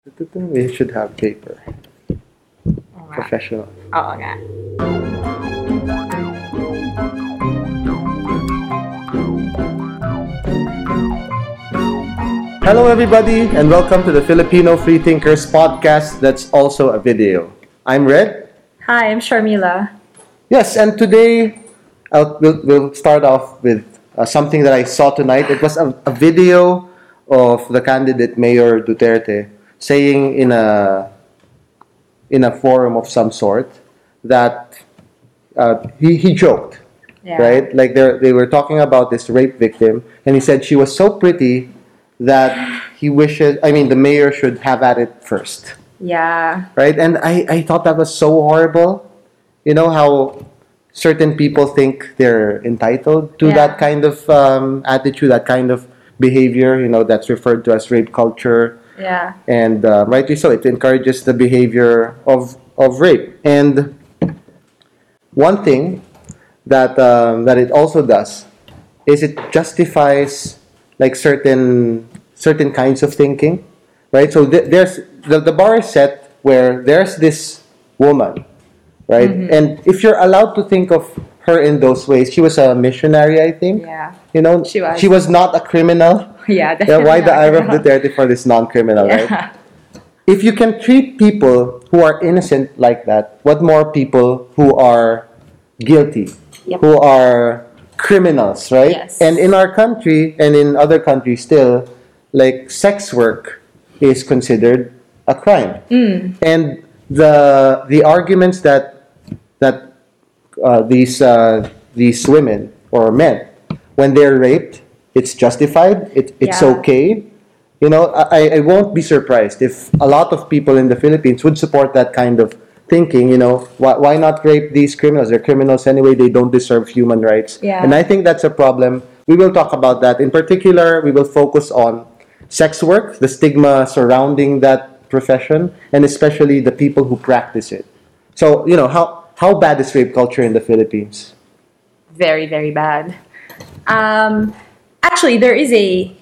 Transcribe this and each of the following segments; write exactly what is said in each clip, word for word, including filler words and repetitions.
We should have paper. Oo nga. Professional. Oo nga. Hello, everybody, and welcome to the Filipino Freethinkers podcast that's also a video. I'm Red. Hi, I'm Sharmila. Yes, and today I'll, we'll, we'll start off with uh, something that I saw tonight. It was a, a video of the candidate Mayor Duterte saying in a in a forum of some sort that uh, he, he joked, Yeah. right? Like they they were talking about this rape victim, and he said she was so pretty that he wishes. I mean, the mayor should have at it first, Yeah. right? And I I thought that was so horrible. You know how certain people think they're entitled to Yeah. that kind of um, attitude, that kind of behavior. You know, that's referred to as rape culture. Yeah. And uh, rightly so, it encourages the behavior of of rape. And one thing that um, that it also does is it justifies like certain certain kinds of thinking, right? So th- there's the, the bar is set where there's this woman, right? And if you're allowed to think of her in those ways, she was a missionary, I think. Yeah. You know, She was. she was not a criminal. Yeah. Yeah, why the not ire of girl. Duterte for this non-criminal, right? Yeah. If you can treat people who are innocent like that, what more people who are guilty, Yep. who are criminals, right? Yes. And in our country and in other countries still, like sex work is considered a crime. Mm. And the the arguments that that uh, these uh, these women or men, when they're raped, it's justified. It, it's Yeah. okay. You know, I, I won't be surprised if a lot of people in the Philippines would support that kind of thinking. You know, why, why not rape these criminals? They're criminals anyway. They don't deserve human rights. Yeah. And I think that's a problem. We will talk about that. In particular, we will focus on sex work, the stigma surrounding that profession, and especially the people who practice it. So, you know, how, how bad is rape culture in the Philippines? Very, very bad. Um, actually, there is a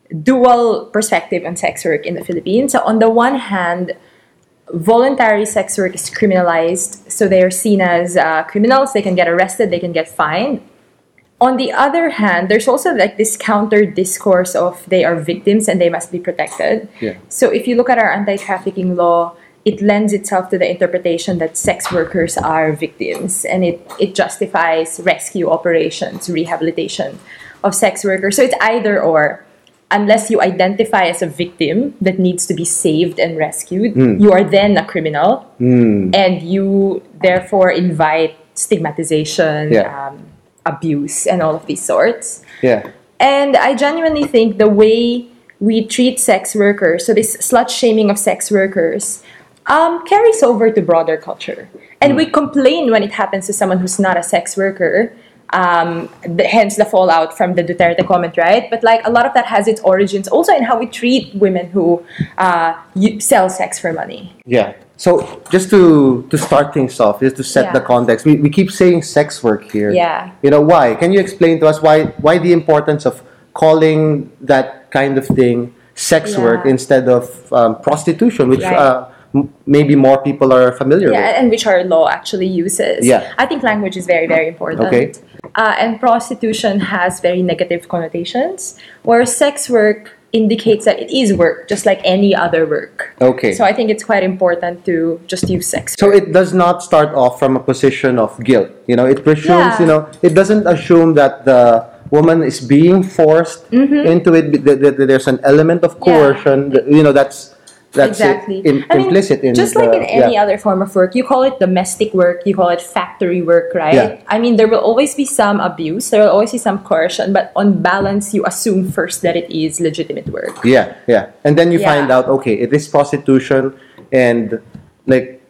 dual perspective on sex work in the Philippines. So, on the one hand, voluntary sex work is criminalized, so they are seen as uh, criminals. They can get arrested, they can get fined. On the other hand, there's also like this counter discourse of they are victims and they must be protected. Yeah. So if you look at our anti-trafficking law, it lends itself to the interpretation that sex workers are victims, and it, it justifies rescue operations, rehabilitation of sex workers. So it's either or. Unless you identify as a victim that needs to be saved and rescued, you are then a criminal, Mm. and you therefore invite stigmatization, Yeah. um, abuse, and all of these sorts. Yeah. And I genuinely think the way we treat sex workers, so this slut shaming of sex workers, um, carries over to broader culture. And we complain when it happens to someone who's not a sex worker. Um, the, hence the fallout from the Duterte comment, right? But like a lot of that has its origins also in how we treat women who uh, you, sell sex for money. Yeah. So just to to start things off, just to set Yeah. the context, we, we keep saying sex work here. Yeah. You know why? Can you explain to us why why the importance of calling that kind of thing sex Yeah. work instead of um, prostitution, which Right. uh, m- maybe more people are familiar Yeah, with? and which our law actually uses. Yeah. I think language is very, very important. Okay. Uh, and prostitution has very negative connotations, whereas sex work indicates that it is work, just like any other work. Okay. So I think it's quite important to just use sex So work. it does not start off from a position of guilt. You know, it presumes, Yeah. you know, it doesn't assume that the woman is being forced into it. That, that, that there's an element of Mm-hmm. Yeah. coercion. that, You know, that's that's it, Exactly. in, I mean, implicit in just the, like in any yeah. other form of work, you call it domestic work, you call it factory work, right? Yeah. I mean, there will always be some abuse, there will always be some coercion, but on balance, you assume first that it is legitimate work. Yeah, yeah. And then you Yeah. find out, okay, it is prostitution, and like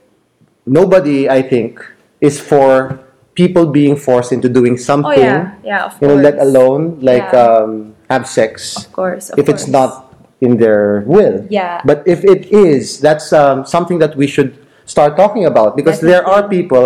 nobody, I think, is for people being forced into doing something. Oh yeah, yeah, of You course. know, let alone like Yeah. um, have sex. Of course, of if it's course. not in their will. Yeah. But if it is, that's um, something that we should start talking about, because there are Definitely. people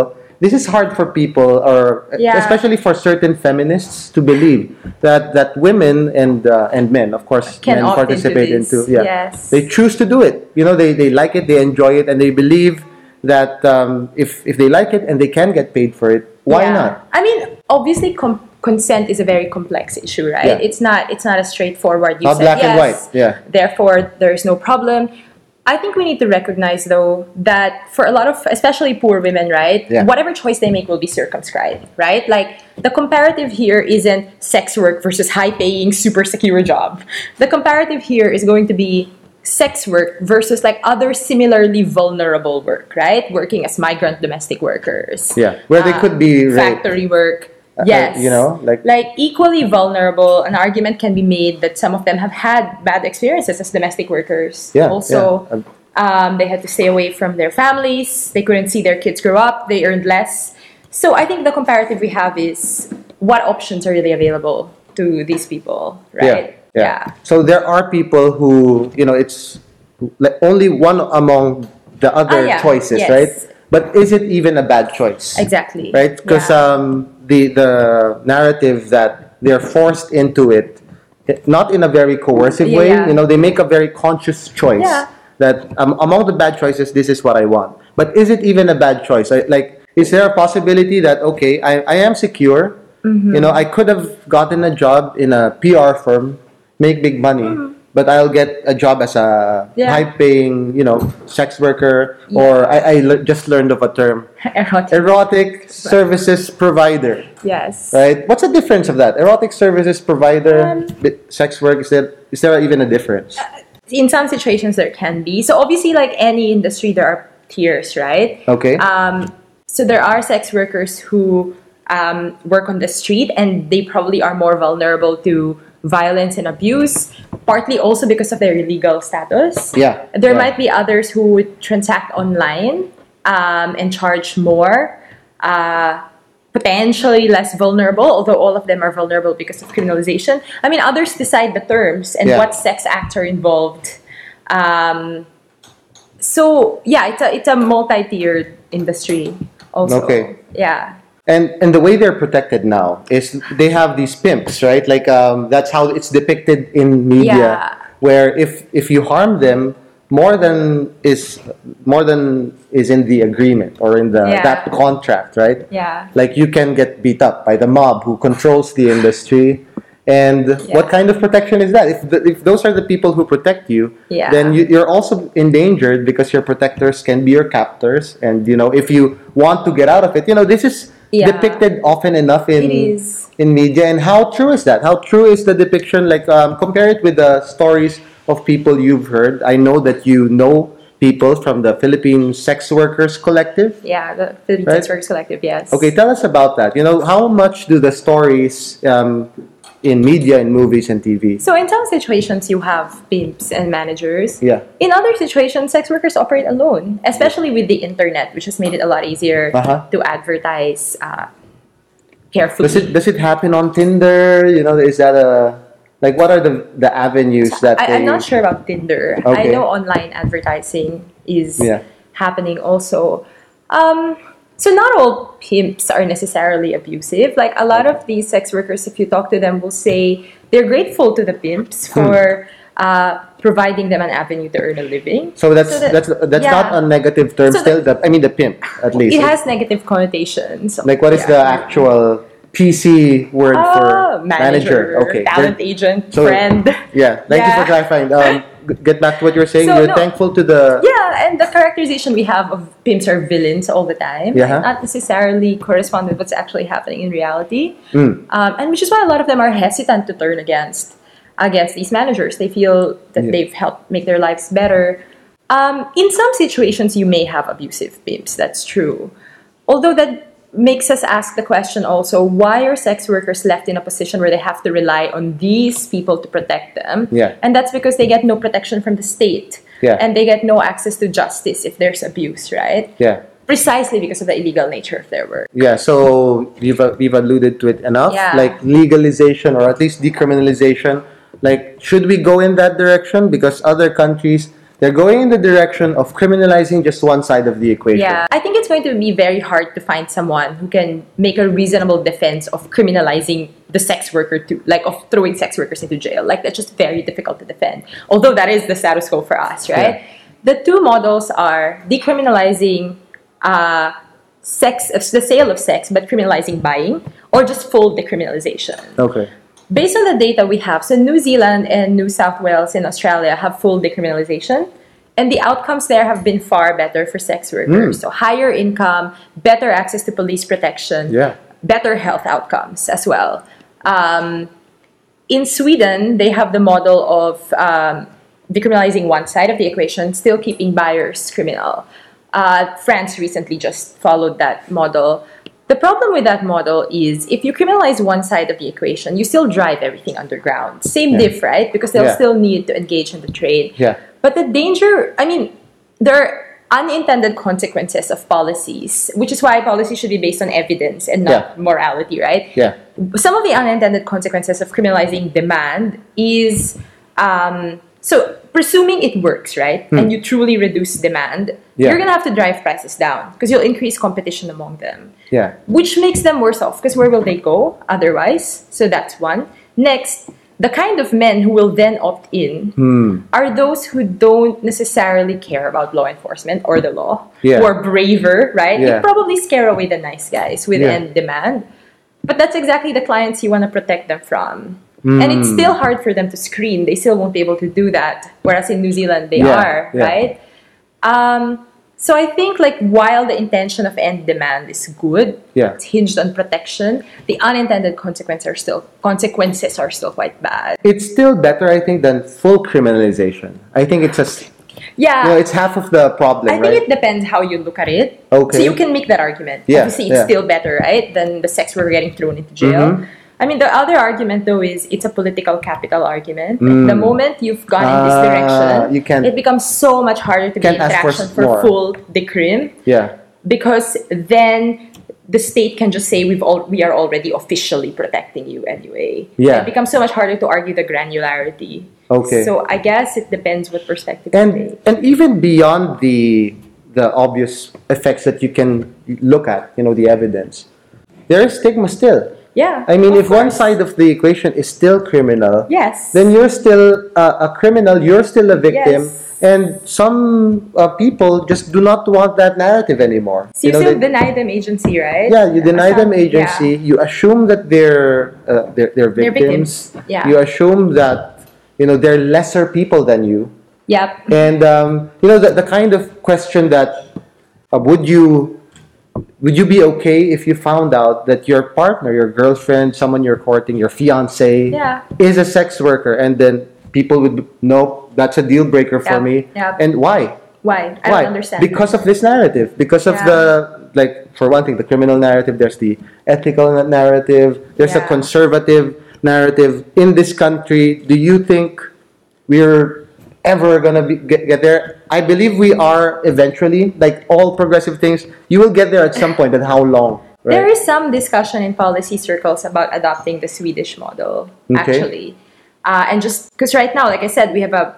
this is hard for people, or Yeah. especially for certain feminists, to believe that that women and uh, and men, of course, Can men opt into participate this. into, yeah, Yes. they choose to do it. You know, they they like it, they enjoy it, and they believe that um, if if they like it and they can get paid for it, why Yeah. not? I mean, obviously, com- consent is a very complex issue, right? Yeah. It's not. It's not a straightforward. You Not said black yes, and white. Yeah. Therefore, there is no problem. I think we need to recognize, though, that for a lot of, especially poor women, right? Yeah. Whatever choice they make will be circumscribed, right? Like, the comparative here isn't sex work versus high-paying, super secure job. The comparative here is going to be sex work versus like other similarly vulnerable work, right? Working as migrant domestic workers. Yeah, where they Uh, could be raped. factory work. Uh, Yes. you know, like- like equally vulnerable. An argument can be made that some of them have had bad experiences as domestic workers. Yeah, Also, yeah. um, they had to stay away from their families. They couldn't see their kids grow up. They earned less. So I think the comparative we have is what options are really available to these people, right? Yeah, yeah. So there are people who, you know, it's like only one among the other Ah, yeah, choices, yes. right? But is it even a bad choice? Exactly. Right? Because Yeah. um, the the narrative that they're forced into it, it- not in a very coercive Yeah, way. yeah. You know, they make a very conscious choice Yeah. that um, among the bad choices, this is what I want. But is it even a bad choice? I, like, is there a possibility that okay, I, I am secure. Mm-hmm. You know, I could have gotten a job in a P R firm, make big money, but I'll get a job as a Mm-hmm. Yeah. high-paying, you know, sex worker, or I, I le- just learned of a term, Erotic. erotic services provider, Yes. right? What's the difference of that? Erotic services provider, Um, bi- sex work, is there, is there even a difference? In some situations, there can be. So obviously, like any industry, there are tiers, right? Okay. Um, so there are sex workers who um, work on the street, and they probably are more vulnerable to violence and abuse, partly also because of their legal status. Yeah, There yeah. might be others who would transact online um, and charge more, uh, potentially less vulnerable, although all of them are vulnerable because of criminalization. I mean, others decide the terms and Yeah. what sex acts are involved. Um, so, yeah, it's a, it's a multi-tiered industry also. Okay. Yeah. And and the way they're protected now is they have these pimps, right? Like um, that's how it's depicted in media, Yeah. where if if you harm them, more than is more than is in the agreement or in the Yeah. that contract, right? Yeah. Like you can get beat up by the mob who controls the industry. And what kind of protection is that? If the, if those are the people who protect you, Yeah. then you, you're also endangered because your protectors can be your captors. And you know, if you want to get out of it, you know, this is Yeah. depicted often enough in It is. in media. And how true is that? How true is the depiction? Like um, compare it with the stories of people you've heard. I know that you know people from the Philippine Sex Workers Collective. Yeah, the Philippine Right. Sex Workers Collective, yes. Okay, tell us about that. You know, how much do the stories um, in media, in movies and T V? So in some situations, you have pimps and managers. Yeah. In other situations, sex workers operate alone, especially with the internet, which has made it a lot easier Uh-huh. to advertise uh, carefully. Does it does it happen on Tinder? You know, is that a like what are the the avenues that I, they? I'm not sure about Tinder. I Okay. know online advertising is Yeah. happening also. Um, so not all pimps are necessarily abusive. Like a lot of these sex workers, if you talk to them, will say they're grateful to the pimps Hmm. for uh, providing them an avenue to earn a living. So that's So that- that's that's yeah. not a negative term. So still, the, I mean the pimp at least. It has negative connotations. like what is the Yeah. actual P C word Ah, for manager, Okay, talent good. agent, So- friend. Yeah, thank you Yeah. for clarifying. Um, g- get back to what you were saying. So, You're no. thankful to the. Yeah, and the characterization we have of pimps are villains all the time Yeah. might not necessarily correspond with what's actually happening in reality. Mm. Um, and which is why a lot of them are hesitant to turn against against these managers. They feel that Yeah. they've helped make their lives better. Um, in some situations, you may have abusive pimps. That's true. Although that makes us ask the question also, why are sex workers left in a position where they have to rely on these people to protect them? Yeah. And that's because they get no protection from the state. Yeah. And they get no access to justice if there's abuse, right? Yeah. Precisely because of the illegal nature of their work. Yeah, so we've, uh, we've alluded to it enough. Yeah. Like legalization or at least decriminalization. Like, should we go in that direction? Because other countries, They're going in the direction of criminalizing just one side of the equation. Yeah, I think it's going to be very hard to find someone who can make a reasonable defense of criminalizing the sex worker, to like of throwing sex workers into jail. Like, that's just very difficult to defend. Although that is the status quo for us, right? Yeah. The two models are decriminalizing uh, sex, the sale of sex, but criminalizing buying, or just full decriminalization. Okay. Based on the data we have, so New Zealand and New South Wales in Australia have full decriminalization, and the outcomes there have been far better for sex workers. Mm. So higher income, better access to police protection, Yeah. better health outcomes as well. Um, in Sweden, they have the model of um, decriminalizing one side of the equation, still keeping buyers criminal. Uh, France recently just followed that model. The problem with that model is if you criminalize one side of the equation, you still drive everything underground. Same Yeah. diff, right? Because they'll Yeah. still need to engage in the trade. Yeah. But the danger, I mean, there are unintended consequences of policies, which is why policy should be based on evidence and not Yeah. morality, right? Yeah. Some of the unintended consequences of criminalizing demand is um, so presuming it works, right? And you truly reduce demand, Yeah. you're gonna have to drive prices down because you'll increase competition among them, Yeah. which makes them worse off because where will they go otherwise? So that's one. Next, the kind of men who will then opt in Hmm. are those who don't necessarily care about law enforcement or the law, Yeah. who are braver, right? Yeah. You probably scare away the nice guys with Yeah. end demand. But that's exactly the clients you want to protect them from. And it's Hmm. still hard for them to screen. They still won't be able to do that. Whereas in New Zealand, they Yeah, are, yeah. right? Um, so I think like while the intention of end demand is good, Yeah. it's hinged on protection, the unintended consequences are still consequences are still quite bad. It's still better, I think, than full criminalization. I think it's just, Yeah. you know, it's half of the problem, I think right? it depends how you look at it. Okay. So you can make that argument. Yeah, Obviously, it's yeah. still better, right, than the sex worker getting thrown into jail. Mhm. I mean, the other argument, though, is it's a political capital argument. Mm. The moment you've gone in this Ah, direction, you can- it becomes so much harder to Can't gain ask for traction s- for, more. full decrim Yeah. because then the state can just say we've all, we are already officially protecting you anyway. Yeah. It becomes so much harder to argue the granularity. Okay. So I guess it depends what perspective you And take. and even beyond the the obvious effects that you can look at, you know, the evidence, there is stigma still. Yeah. I mean, of if one course. side of the equation is still criminal, Yes. then you're still uh, a criminal, you're still a victim, Yes. and some uh, people just do not want that narrative anymore. So you, know, still they- deny them agency, right? yeah, you deny them Assume- agency. yeah. You assume that they're uh, they're, they're They're victims. victims. Yeah. You assume that you know they're lesser people than you, Yep. and um, you know the the kind of question that uh, would you would you be okay if you found out that your partner, your girlfriend, someone you're courting, your fiance, Yeah. is a sex worker, and then people would know that's a deal breaker for Yep, me, yep. and why? Why? I Why? don't understand. Because of this narrative. Because of Yeah. the, like, for one thing, the criminal narrative, there's the ethical narrative, there's a Yeah. conservative narrative. In this country, do you think we're ever going to be get, get there? I believe we are eventually. Like all progressive things, you will get there at some point, but how long? Right? There is some discussion in policy circles about adopting the Swedish model, Okay. actually. Uh, and just because right now, like I said, we have a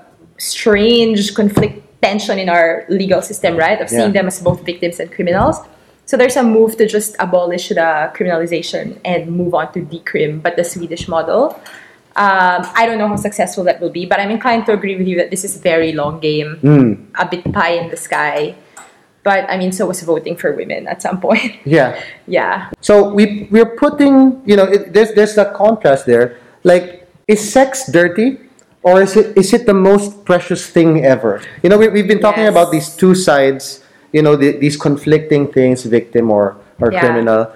strange conflict tension in our legal system, right? Of seeing Yeah. them as both victims and criminals. So there's a move to just abolish the criminalization and move on to decrim, but the Swedish model. Um, I don't know how successful that will be, but I'm inclined to agree with you that this is a very long game, Mm, a bit pie in the sky. But I mean, so was voting for women at some point. yeah. Yeah. So we we're putting, you know, it, there's there's a contrast there. Like, is sex dirty, or is it is it the most precious thing ever? You know, we we've been talking Yes. about these two sides. You know, the, these conflicting things, victim or or Yeah. criminal.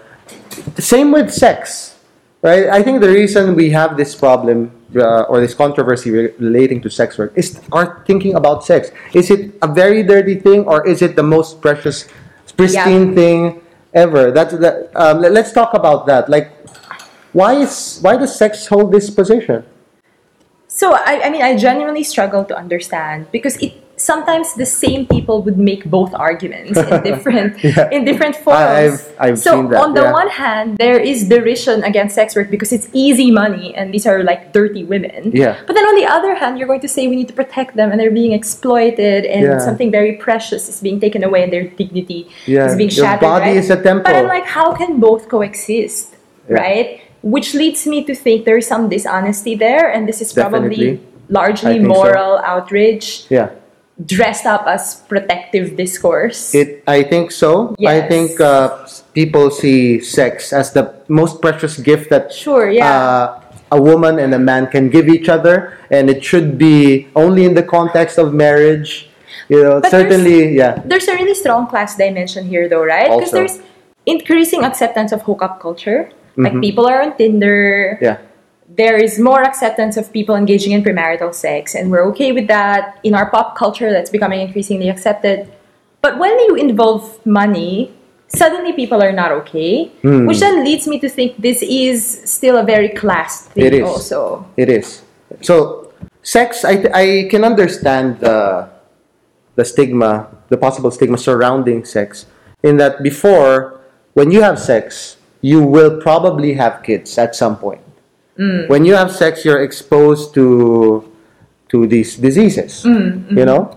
Same with sex, right? I think the reason we have this problem uh, or this controversy re- relating to sex work is our thinking about sex. Is it a very dirty thing, or is it the most precious, pristine thing ever? That's that. Um, let, let's talk about that. Like, why is why does sex hold this position? So I, I mean, I genuinely struggle to understand because it sometimes the same people would make both arguments in different Yeah. in different forums. I've- I've so seen that, on the yeah. one hand, there is derision against sex work because it's easy money and these are like dirty women. Yeah. But then on the other hand, you're going to say we need to protect them and they're being exploited and Yeah. something very precious is being taken away and their dignity Yeah. is being Your shattered. body right? is a temple. But I'm like, how can both coexist? Yeah. Right? Which leads me to think there is some dishonesty there, and this is probably Definitely. largely I think so. moral outrage Yeah. dressed up as protective discourse. It, I think so. I Yes. think uh, people see sex as the most precious gift that Sure, yeah. uh, a woman and a man can give each other, and it should be only in the context of marriage. You know, But certainly, yeah, There's a really strong class dimension here, though, right? Because Also. there's increasing acceptance of hookup culture. Like Mhm. people are on Tinder. yeah, There is more acceptance of people engaging in premarital sex, and we're okay with that. In our pop culture, that's becoming increasingly accepted. But when you involve money, suddenly people are not okay, Hmm. which then leads me to think this is still a very class thing It is. also. it is. So, sex, I I can understand the the stigma, the possible stigma surrounding sex, in that before, when you have sex, you will probably have kids at some point. When you have sex, you're exposed to to these diseases. You know,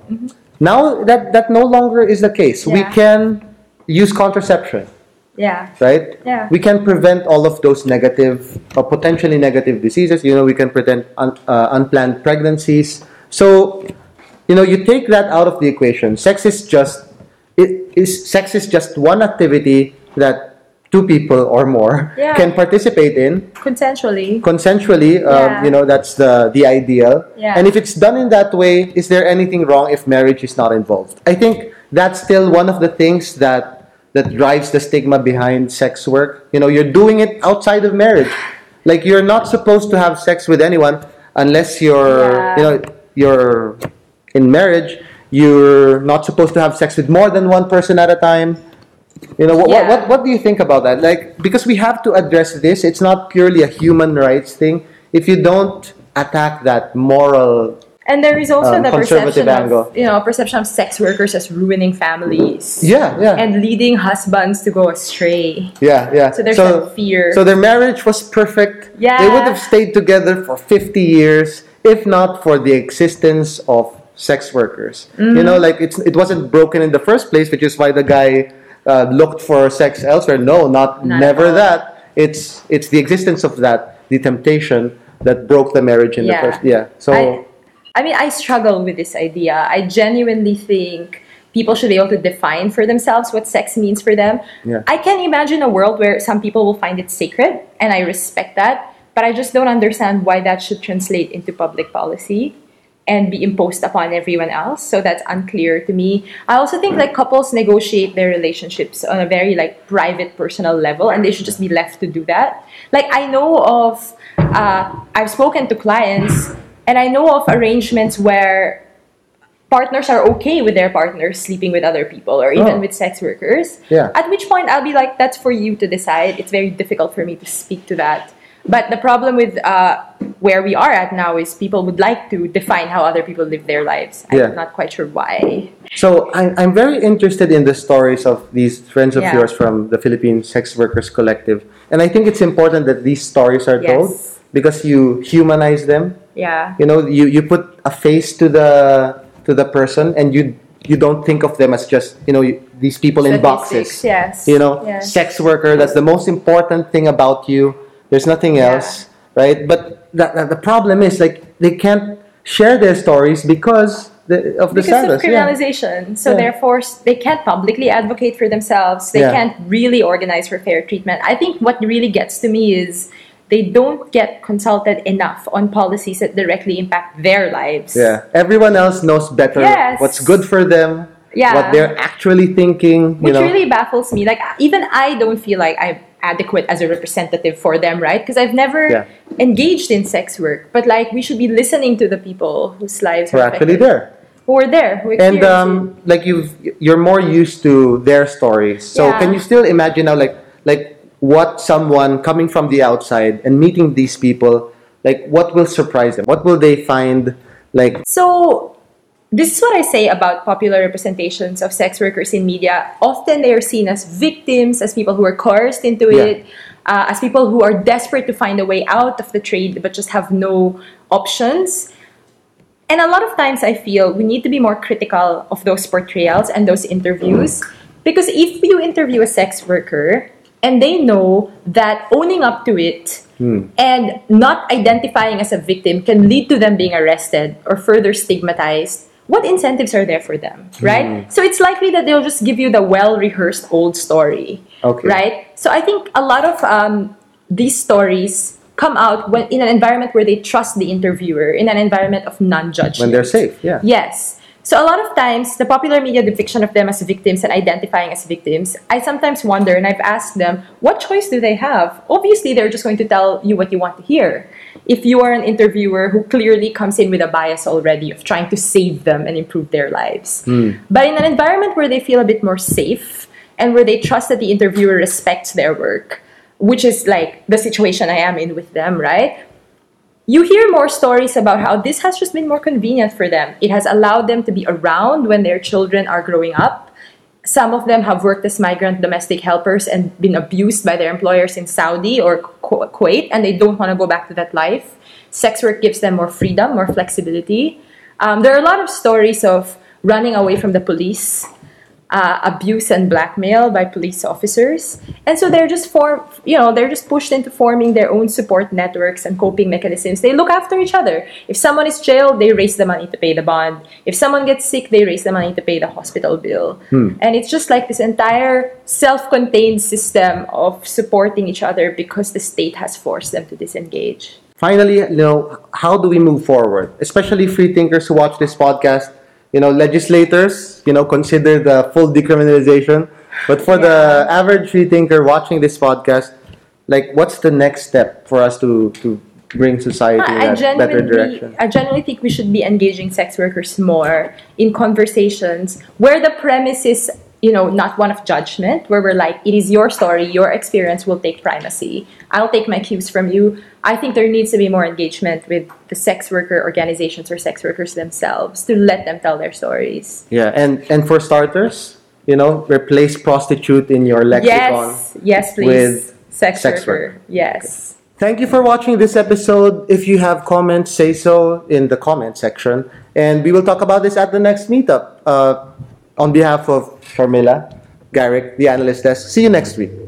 now that that no longer is the case. We Yeah. can use contraception, Yeah. right? Yeah. We can prevent all of those negative or potentially negative diseases. You know, we can prevent un, uh, unplanned pregnancies. So, you know, you take that out of the equation. Sex is just it is sex is just one activity that two people or more Yeah. can participate in Consensually. consensually. Um, Yeah. you know, that's the the ideal. Yeah. And if it's done in that way, is there anything wrong if marriage is not involved? I think that's still one of the things that that drives the stigma behind sex work. You know, you're doing it outside of marriage. Like you're not supposed to have sex with anyone unless you're Yeah. you know you're in marriage. You're not supposed to have sex with more than one person at a time. You know, what, Yeah. what, what do you think about that? Like, because we have to address this, it's not purely a human rights thing. If you don't attack that moral, And there is also Um, the conservative perception angle. of, you know, perception of sex workers as ruining families. yeah, yeah, And leading husbands to go astray. yeah, yeah. So there's that fear. So their marriage was perfect. Yeah. They would have stayed together for fifty years, if not for the existence of sex workers. Mm-hmm. You know, like it's it wasn't broken in the first place, which is why the guy uh, looked for sex elsewhere. No, not, Not at never all. that. It's it's the existence of that, the temptation that broke the marriage in Yeah. the first. Yeah. So I, I mean, I struggle with this idea. I genuinely think people should be able to define for themselves what sex means for them. Yeah. I can imagine a world where some people will find it sacred, and I respect that, but I just don't understand why that should translate into public policy and be imposed upon everyone else. So that's unclear to me. I also think like couples negotiate their relationships on a very like private, personal level, and they should just be left to do that. Like I know of, uh, I've spoken to clients, and I know of arrangements where partners are okay with their partners sleeping with other people or even Oh. with sex workers. Yeah. At which point I'll be like, that's for you to decide. It's very difficult for me to speak to that. But the problem with uh, where we are at now is people would like to define how other people live their lives. I'm Yeah. not quite sure why. So I, I'm very interested in the stories of these friends of Yeah. yours from the Philippine Sex Workers Collective, and I think it's important that these stories are told Yes. because you humanize them. Yeah. You know, you, you put a face to the to the person, and you you don't think of them as just you know you, these people in Statistics, boxes. yes. You know, Yes. sex worker. That's the most important thing about you. There's nothing Yeah. else, right? But that, that the problem is like they can't share their stories because the, of the Because of status. Yeah. criminalization. So Yeah. therefore, s- they can't publicly advocate for themselves. They Yeah. can't really organize for fair treatment. I think what really gets to me is they don't get consulted enough on policies that directly impact their lives. Yeah, everyone else knows better Yes. what's good for them, Yeah. what they're actually thinking. You Which know, really baffles me. Like, even I don't feel like I'm adequate as a representative for them, right? Because I've never Yeah. engaged in sex work. But, like, we should be listening to the people whose lives we're are actually affected. there. Who are there, who And experience um, like you've, you're more used to their stories. So Yeah. can you still imagine now, like, like what someone coming from the outside and meeting these people, like, what will surprise them? What will they find, like, it. So, this is what I say about popular representations of sex workers in media. Often they are seen as victims, as people who are coerced into Yeah. it, uh, as people who are desperate to find a way out of the trade but just have no options. And a lot of times I feel we need to be more critical of those portrayals and those interviews. Because if you interview a sex worker and they know that owning up to it and not identifying as a victim can lead to them being arrested or further stigmatized, what incentives are there for them, right? So it's likely that they'll just give you the well-rehearsed old story, Okay. right? So I think a lot of um, these stories come out when in an environment where they trust the interviewer, in an environment of non-judgment. When they're safe, yeah. Yes. So a lot of times, the popular media depiction of them as victims and identifying as victims, I sometimes wonder, and I've asked them, what choice do they have? Obviously, they're just going to tell you what you want to hear. If you are an interviewer who clearly comes in with a bias already of trying to save them and improve their lives. But in an environment where they feel a bit more safe and where they trust that the interviewer respects their work, which is like the situation I am in with them, right? You hear more stories about how this has just been more convenient for them. It has allowed them to be around when their children are growing up. Some of them have worked as migrant domestic helpers and been abused by their employers in Saudi or Ku- Kuwait, and they don't want to go back to that life. Sex work gives them more freedom, more flexibility. Um, there are a lot of stories of running away from the police, uh, abuse and blackmail by police officers, and so they're just form, you know, they're just pushed into forming their own support networks and coping mechanisms. They look after each other. If someone is jailed, they raise the money to pay the bond. If someone gets sick, they raise the money to pay the hospital bill. And it's just like this entire self-contained system of supporting each other because the state has forced them to disengage. Finally, you know, how do we move forward? Especially free thinkers who watch this podcast, you know, legislators, you know, consider the full decriminalization. But for the average free thinker watching this podcast, like, what's the next step for us to, to bring society in I a better genuinely, direction? I genuinely think we should be engaging sex workers more in conversations where the premise is, you know, not one of judgment, where we're like, it is your story, your experience will take primacy. I'll take my cues from you. I think there needs to be more engagement with the sex worker organizations or sex workers themselves to let them tell their stories. Yeah, and, and for starters, you know, replace prostitute in your lexicon. Yes, yes, please. with sex, sex worker. worker. Yes. Thank you for watching this episode. If you have comments, say so in the comment section. And we will talk about this at the next meetup. Uh, on behalf of Sharmila, Garrick, the Analyst Desk, see you next week.